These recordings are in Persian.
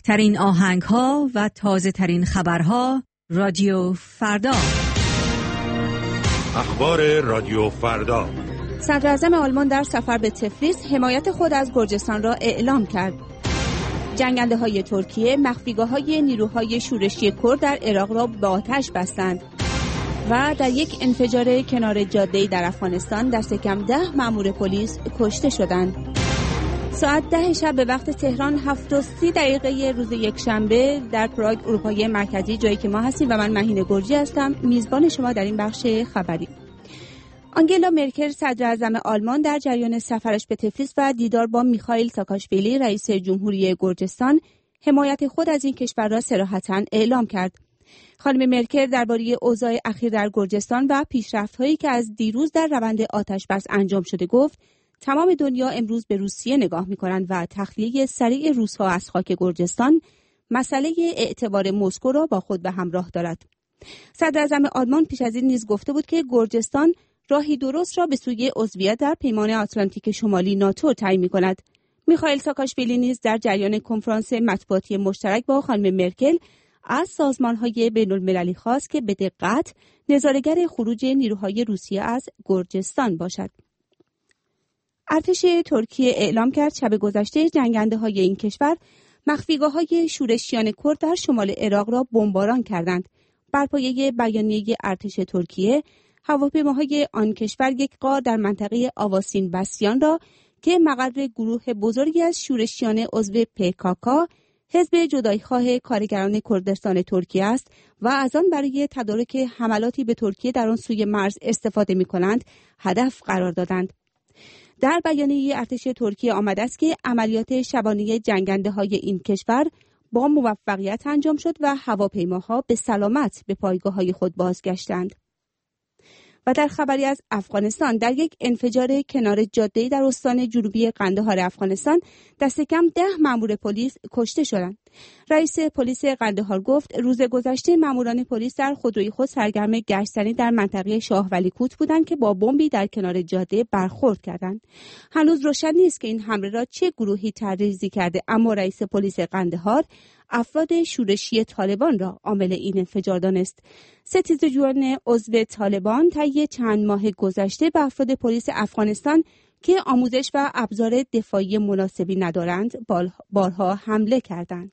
ترین آهنگ‌ها و تازه‌ترین خبرها رادیو فردا. اخبار رادیو فردا. صدراعظم آلمان در سفر به تفلیس حمایت خود از گرجستان را اعلام کرد. جنگنده‌های ترکیه مخفیگاه‌های نیروهای شورشی کرد در عراق را به آتش بستند. و در یک انفجار کنار جاده‌ای در افغانستان دست کم 10 مأمور پلیس کشته شدند. ساعت 10 شب به وقت تهران 7:30 روز یکشنبه در پراگ اروپای مرکزی، جایی که ما هستیم و من مهین گرجی هستم میزبان شما در این بخش خبری. آنگلا مرکل صدراعظم آلمان در جریان سفرش به تفلیس و دیدار با میخائیل ساکاشویلی رئیس جمهوری گرجستان حمایت خود از این کشور را صراحتاً اعلام کرد. خانم مرکل درباره اوضاع اخیر در گرجستان و پیشرفت‌هایی که از دیروز در روند آتش‌بس انجام شده گفت: تمام دنیا امروز به روسیه نگاه می‌کنند و تخلیه سریع روس‌ها از خاک گرجستان مسئله اعتبار مسکو را با خود به همراه دارد. صدراعظم آلمان پیش از این نیز گفته بود که گرجستان راهی درست را به سوی عضویت در پیمان آتلانتیک شمالی ناتو تعیین می‌کند. میخائیل ساکاشویلی نیز در جریان کنفرانس مطبوعاتی مشترک با خانم مرکل از سازمان‌های بین‌المللی خواست که به دقت نظاره‌گر خروج نیروهای روسیه از گرجستان باشد. ارتش ترکیه اعلام کرد شب گذشته جنگنده‌های این کشور مخفیگاه‌های شورشیان کرد در شمال عراق را بمباران کردند. بر پایه بیانیه ارتش ترکیه، هواپیماهای آن کشور یک غار در منطقه آواسین بسیان را که مقر گروه بزرگی از شورشیان عضو PKK، حزب جدایی‌خواه کارگران کردستان ترکیه است و از آن برای تدارک حملاتی به ترکیه در آن سوی مرز استفاده می‌کنند، هدف قرار دادند. در بیانیه ارتش ترکیه آمده است که عملیات شبانه جنگنده‌های این کشور با موفقیت انجام شد و هواپیماها به سلامت به پایگاه‌های خود بازگشتند. و در خبری از افغانستان، در یک انفجار کنار جاده‌ای در استان جنوبی قندهار افغانستان دست کم 10 مأمور پلیس کشته شدند. رئیس پلیس قندهار گفت روز گذشته مأموران پلیس در خودروی خود سرگرم گشتنی در منطقه شاه ولی کوت بودند که با بمبی در کنار جاده برخورد کردند. هنوز روشن نیست که این حمله را چه گروهی طرح‌ریزی کرده، اما رئیس پلیس قندهار افراد شورشی طالبان را عامل این انفجار دانست. ستیزجویان عضو طالبان طی چند ماه گذشته به افراد پلیس افغانستان که آموزش و ابزار دفاعی مناسبی ندارند بارها حمله کردند.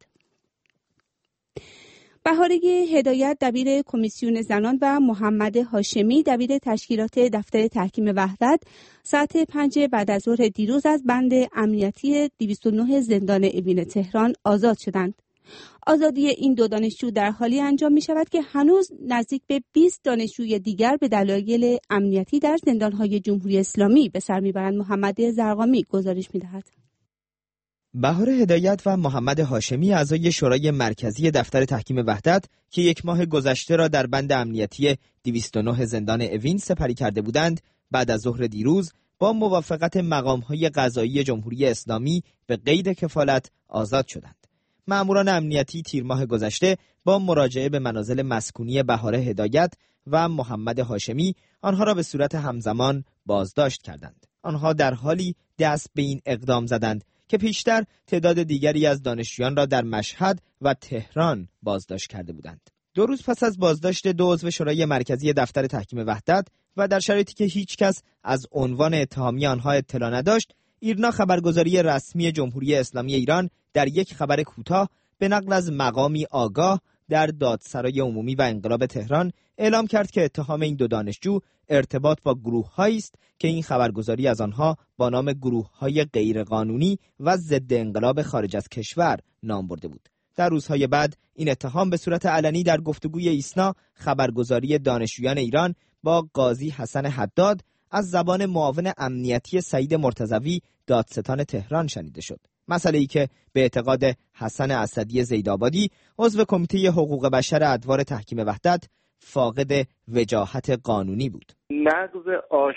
بهاره هدایت دبیر کمیسیون زنان و محمد هاشمی دبیر تشکیلات دفتر تحکیم وحدت ساعت 5 بعد از ظهر دیروز از بند امنیتی 209 زندان اوین تهران آزاد شدند. آزادی این دو دانشجو در حالی انجام می شود که هنوز نزدیک به 20 دانشجوی دیگر به دلایل امنیتی در زندانهای جمهوری اسلامی به سر می برند. محمد زرقامی گزارش می دهد. بهاره هدایت و محمد هاشمی اعضای شورای مرکزی دفتر تحکیم وحدت که یک ماه گذشته را در بند امنیتی 209 زندان اوین سپری کرده بودند، بعد از ظهر دیروز با موافقت مقام‌های قضایی جمهوری اسلامی به قید کفالت آزاد شدند. مأموران امنیتی تیر ماه گذشته با مراجعه به منازل مسکونی بهاره هدایت و محمد هاشمی آنها را به صورت همزمان بازداشت کردند. آنها در حالی دست به این اقدام زدند که پیشتر تعداد دیگری از دانشجویان را در مشهد و تهران بازداشت کرده بودند. 2 روز پس از بازداشت 2 عضو شورای مرکزی دفتر تحکیم وحدت و در شرایطی که هیچ کس از عنوان اتهامی آنها اطلاع نداشت، ایرنا خبرگزاری رسمی جمهوری اسلامی ایران در یک خبر کوتاه به نقل از مقامی آگاه در دادسرای عمومی و انقلاب تهران اعلام کرد که اتهام این 2 دانشجو ارتباط با گروه‌هایی است که این خبرگزاری از آنها با نام گروه‌های غیرقانونی و ضد انقلاب خارج از کشور نام برده بود. در روزهای بعد این اتهام به صورت علنی در گفتگوی ایسنا خبرگزاری دانشجویان ایران با قاضی حسن حداد از زبان معاون امنیتی سعید مرتضوی دادستان تهران شنیده شد. مسئله‌ای که به اعتقاد حسن اسدی زیدآبادی عضو کمیته حقوق بشر ادوار تحکیم وحدت فاقد وجاهت قانونی بود. نقض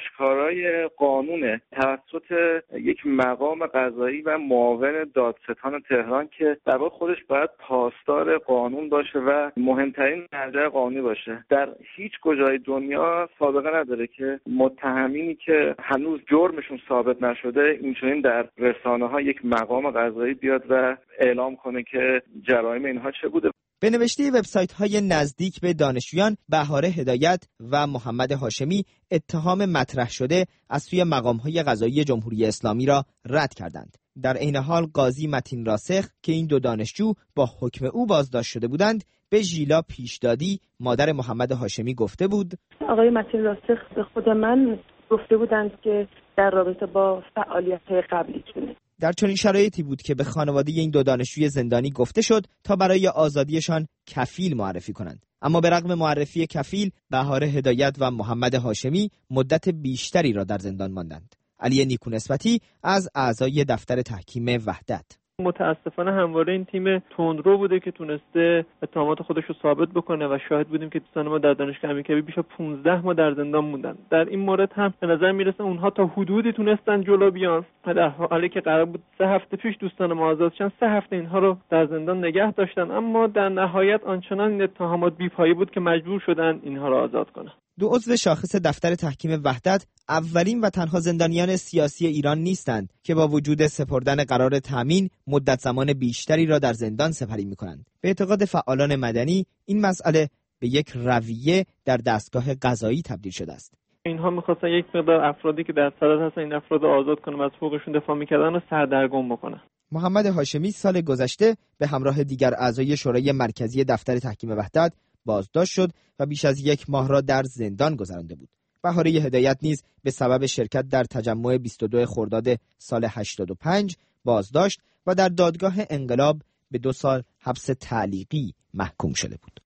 آشکارای قانون توسط یک مقام قضایی و معاون دادستان تهران که در واقع خودش باید پاسدار قانون باشه و مهمترین مرجع قانونی باشه. در هیچ کجای دنیا سابقه نداره که متهمینی که هنوز جرمشون ثابت نشده اینچنین در رسانه‌ها یک مقام قضایی بیاد و اعلام کنه که جرایم اینها چه بوده. به نوشته وبسایت‌های نزدیک به دانشجویان بهاره هدایت و محمد هاشمی اتهام مطرح شده از سوی مقام‌های قضایی جمهوری اسلامی را رد کردند. در عین حال قاضی متین راسخ که این دو دانشجو با حکم او بازداشت شده بودند به ژیلا پیشدادی مادر محمد هاشمی گفته بود آقای متین راسخ به خود من گفته بودند که در رابطه با فعالیت‌های قبلی‌شون. در چنین شرایطی بود که به خانواده این دو دانشجوی زندانی گفته شد تا برای آزادیشان کفیل معرفی کنند. اما به رغم معرفی کفیل، بهاره هدایت و محمد هاشمی مدت بیشتری را در زندان ماندند. علی نیکونسبتی از اعضای دفتر تحکیم وحدت: متاسفانه همواره این تیم تندرو بوده که تونسته اتهامات خودش رو ثابت بکنه و شاهد بودیم که دوستان ما در دانشگاه امیرکبیر بیش از 15 ماه در زندان موندن. در این مورد هم به نظر میرسه اونها تا حدودی تونستن جلو بیان و در حالی که قرار بود 3 هفته پیش دوستان ما آزاد شدن 3 هفته اینها رو در زندان نگه داشتن، اما در نهایت آنچنان این اتهامات بی‌پایه بود که مجبور شدن اینها رو آزاد کنن. دو عضو شاخص دفتر تحکیم وحدت اولین و تنها زندانیان سیاسی ایران نیستند که با وجود سپردن قرار تامین مدت زمان بیشتری را در زندان سپری می‌کنند. به اعتقاد فعالان مدنی این مسئله به یک رویه در دستگاه قضایی تبدیل شده است. اینها می‌خواستن یک مقدار افرادی که در صدد هستن این افراد آزاد کنن و از حقوقشون دفاع می‌کردن رو سردرگم بکنن. محمد هاشمی سال گذشته به همراه دیگر اعضای شورای مرکزی دفتر تحکیم وحدت بازداشت شد و بیش از 1 ماه را در زندان گذرانده بود. بهاره هدایت نیز به سبب شرکت در تجمع 22 خرداد سال 85 بازداشت و در دادگاه انقلاب به 2 سال حبس تعلیقی محکوم شده بود.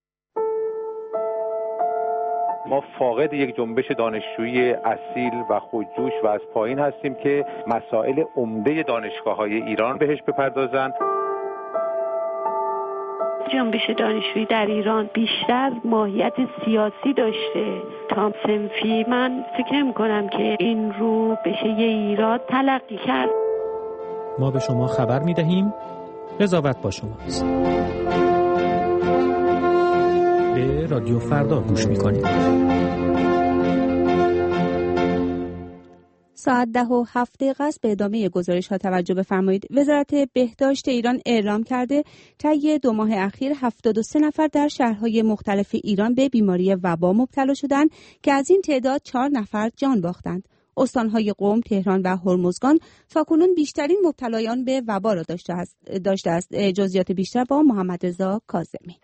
ما فاقد یک جنبش دانشجویی اصیل و خودجوش و از پایین هستیم که مسائل عمده دانشگاه‌های ایران بهش بپردازند. جنبش دانشجویی در ایران بیشتر ماهیت سیاسی داشته تا صنفی. من فکر نمی‌کنم که این رو بشه یه ایراد تلقی کرد. ما به شما خبر می‌دهیم، قضاوت با شماست. به رادیو فردا گوش می‌کنید. ساعت 10:07 است. به ادامه گزارش ها توجه بفرمایید. وزارت بهداشت ایران اعلام کرده طی 2 ماه اخیر 73 نفر در شهرهای مختلف ایران به بیماری وبا مبتلا شدند که از این تعداد 4 نفر جان باختند. استانهای قم، تهران و هرمزگان تاکنون بیشترین مبتلایان به وبا را داشته است. جزئیات بیشتر با محمد رضا کاظمی.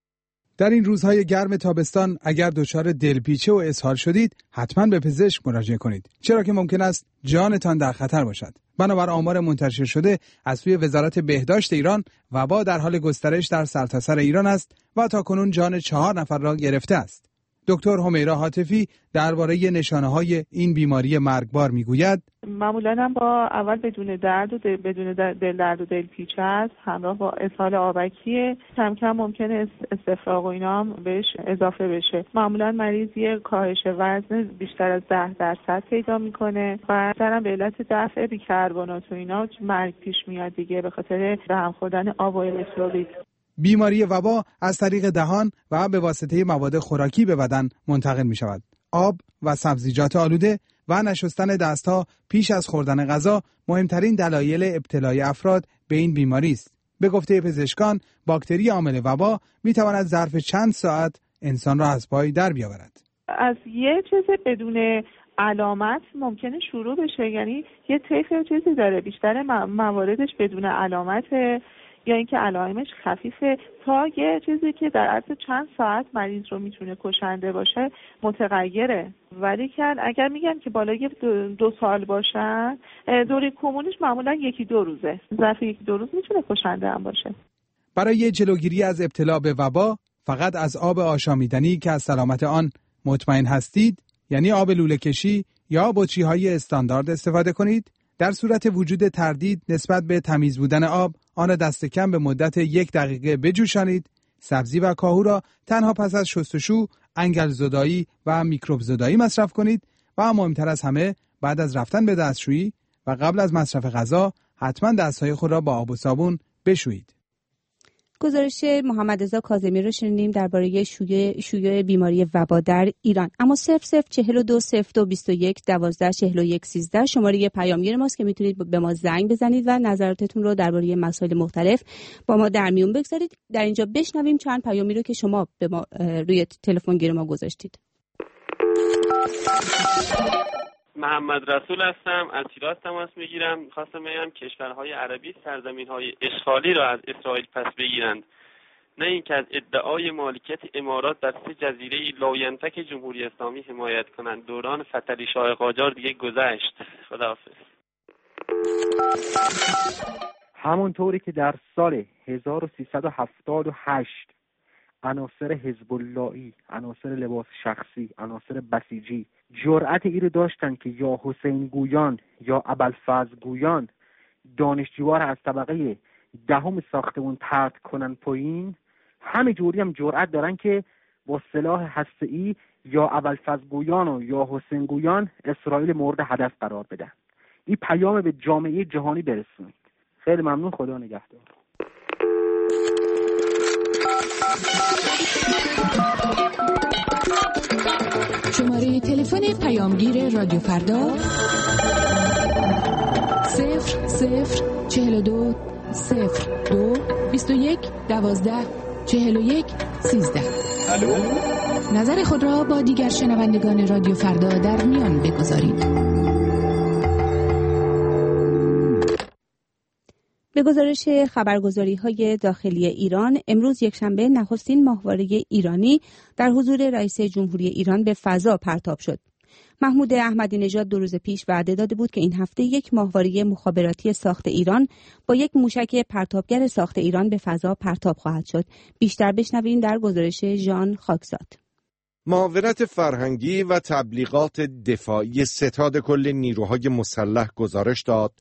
در این روزهای گرم تابستان اگر دچار دلپیچه و اسهال شدید حتما به پزشک مراجعه کنید، چرا که ممکن است جانتان در خطر باشد. بنابر آمار منتشر شده از سوی وزارت بهداشت ایران، وبا در حال گسترش در سرتاسر ایران است و تاکنون جان 4 نفر را گرفته است. دکتر همیرا حاتفی درباره نشانه‌های این بیماری مرگبار میگوید: معمولاً هم با اول بدون درد و بدون دل درد و دلپیچه است، همراه با اسهال آبکی، کم کم ممکنه استفراغ و اینا هم بهش اضافه بشه. معمولاً مریض یه کاهش وزن بیشتر از 10% پیدا میکنه و مثلا به علت دفع بیکربنات و اینا مرگ پیش میاد دیگه، به خاطر به هم خوردن آب و الکترولیت. بیماری وبا از طریق دهان و به واسطه مواد خوراکی به بدن منتقل می شود. آب و سبزیجات آلوده و نشستن دستها پیش از خوردن غذا مهمترین دلایل ابتلای افراد به این بیماری است. به گفته پزشکان، باکتری عامل وبا می تواند ظرف چند ساعت انسان را از پای در بیاورد. از یه چیز بدون علامت ممکنه شروع بشه، یعنی یه طیف چیزی داره، بیشتر مواردش بدون علامته یا اینکه علائمش خفیفه، تا یه چیزی که در عرض چند ساعت مریض رو میتونه کشنده باشه متغیره. ولی که اگر میگم که بالای 2 سال باشن، دوره کمونش معمولا 1-2 روزه، ظرف 1-2 روز میتونه کشنده هم باشه. برای جلوگیری از ابتلا به وبا فقط از آب آشامیدنی که از سلامت آن مطمئن هستید، یعنی آب لوله کشی یا بطری‌های استاندارد استفاده کنید. در صورت وجود تردید نسبت به تمیز بودن آب، آن دست کم به مدت 1 دقیقه بجوشانید. سبزی و کاهو را تنها پس از شستشو، انگل زدایی و میکروب زدایی مصرف کنید و مهمتر از همه بعد از رفتن به دستشویی و قبل از مصرف غذا حتما دستهای خود را با آب و صابون بشویید. گزارش محمد رضا کاظمی رو شنیدیم درباره شیوع بیماری وبا در ایران. اما 00420221124113 شماره پیامگیر ماست که میتونید به ما زنگ بزنید و نظراتتون رو درباره مسائل مختلف با ما در میون بگذارید. در اینجا بشنویم چند پیامی رو که شما به ما روی تلفن گیر ما گذاشتید. محمد رسول هستم، از شیراز تماس میگیرم. می‌خواستم بگم کشورهای عربی سرزمین‌های اشغالی را از اسرائیل پس بگیرند، نه اینکه از ادعای مالکیت امارات بر 3 جزیره لاینفک جمهوری اسلامی حمایت کنند. دوران فتحعلی شاه قاجار دیگه گذشت. خداحافظ. همونطوری که در سال 1378 عناصر حزب اللهی، عناصر لباس شخصی، عناصر بسیجی جرأت ای رو داشتن که یا حسین گویان یا ابوالفضل گویان دانشجوها رو از طبقه 10 ساختمون پرت کنن پایین، همه جوری هم جرأت دارن که با سلاح هسته‌ای یا ابوالفضل گویان و یا حسین گویان اسرائیل مورد هدف قرار بدن. این پیام به جامعه جهانی برسونید. خیلی ممنون، خدا نگهدار. شماره تلفن پیامگیر رادیو فردا 0042 02 21 12 41 13. الو، نظر خود را با دیگر شنوندگان رادیو فردا در میان بگذارید. به گزارش خبرگزاری‌های داخلی ایران، امروز یکشنبه نخستین ماهواره ایرانی در حضور رئیس جمهوری ایران به فضا پرتاب شد. محمود احمدی نژاد 2 روز پیش وعده داده بود که این هفته یک ماهواره مخابراتی ساخت ایران با یک موشک پرتابگر ساخت ایران به فضا پرتاب خواهد شد. بیشتر بشنویم در گزارش ژان خاکزاد. معاونت فرهنگی و تبلیغات دفاعی ستاد کل نیروهای مسلح گزارش داد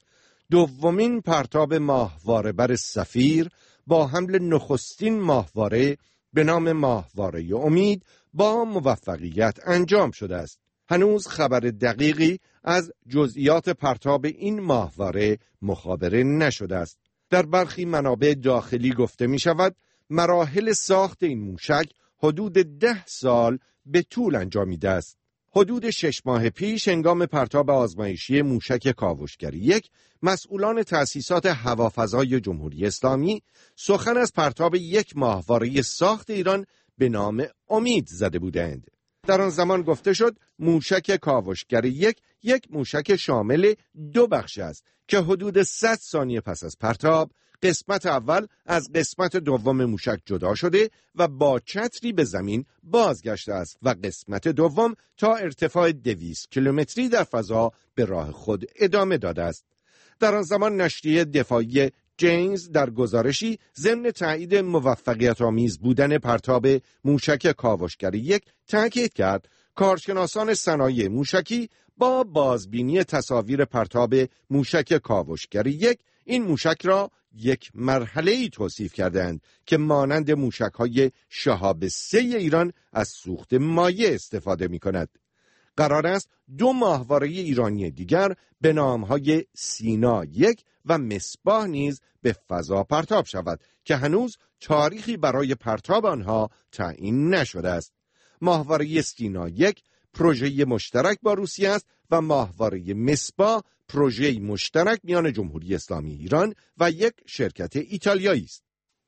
دومین پرتاب ماهواره بر سفیر با حمل نخستین ماهواره به نام ماهواره امید با موفقیت انجام شده است. هنوز خبر دقیقی از جزئیات پرتاب این ماهواره مخابره نشده است. در برخی منابع داخلی گفته می شود مراحل ساخت این موشک حدود 10 سال به طول انجامیده است. حدود 6 ماه پیش هنگام پرتاب آزمایشی موشک کاوشگری 1 مسئولان تأسیسات هوافضای جمهوری اسلامی سخن از پرتاب یک ماهواره ساخت ایران به نام امید زده بودند. در آن زمان گفته شد موشک کاوشگری 1 موشک شامل 2 بخش است که حدود 100 ثانیه پس از پرتاب قسمت اول از قسمت دوم موشک جدا شده و با چتری به زمین بازگشته است و قسمت دوم تا ارتفاع 200 کیلومتری در فضا به راه خود ادامه داده است. در آن زمان نشریه دفاعی جینز در گزارشی ضمن تایید موفقیت آمیز بودن پرتاب موشک کاوشگری 1 تاکید کرد کارشناسان صنایع موشکی با بازبینی تصاویر پرتاب موشک کاوشگری 1 این موشک را یک مرحله‌ای توصیف کردند که مانند موشک‌های شهاب 3 ایران از سوخت مایع استفاده می‌کند. قرار است 2 ماهواره ایرانی دیگر به نام‌های سینا 1 و مصباح نیز به فضا پرتاب شود که هنوز تاریخی برای پرتاب آنها تعیین نشده است. ماهواره سینا 1 پروژه مشترک با روسیه است و ماهواره مصباح پروژه مشترک میان جمهوری اسلامی ایران و یک شرکت ایتالیایی است.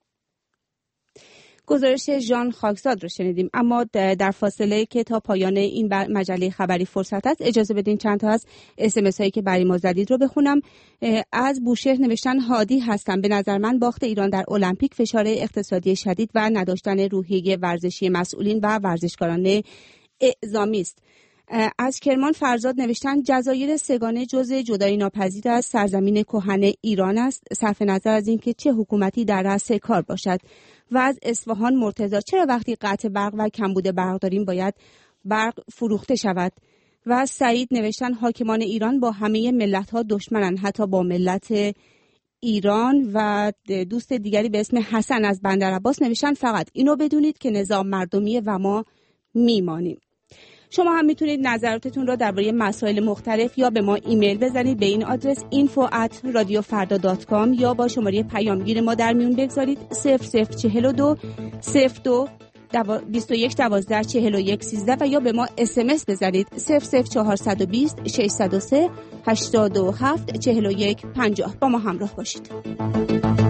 گزارش ژان خاکزاد رو شنیدیم. اما در فاصله که تا پایان این مجله خبری فرصت است، اجازه بدین چند تا از SMS هایی که برای ما زدید رو بخونم. از بوشهر نوشتن هادی هستم. به نظر من باخت ایران در المپیک فشار اقتصادی شدید و نداشتن روحیه ورزشی مسئولین و ورزشکاران اعزامی است. از کرمان فرزاد نوشتن جزایر سگانه جزء جدایی ناپذیر از سرزمین کهن ایران است، صرف نظر از اینکه چه حکومتی در رأس کار باشد. و از اصفهان مرتضی چرا وقتی قطع برق و کمبود برق داریم باید برق فروخته شود. و از سعید نوشتن حاکمان ایران با همه ملت‌ها دشمنن، حتی با ملت ایران و دوست دیگری به اسم حسن از بندرعباس نوشتن فقط اینو بدونید که نظام مردمیه و ما میمانیم. شما هم میتونید نظراتتون رو درباره مسائل مختلف یا به ما ایمیل بزنید به این آدرس info@radiofarda.com یا با شماره پیامگیر ما در میون بگذارید 0042 02 21 12 41 13 و یا به ما SMS بزنید 00420 603 87 41 50. با ما همراه باشید.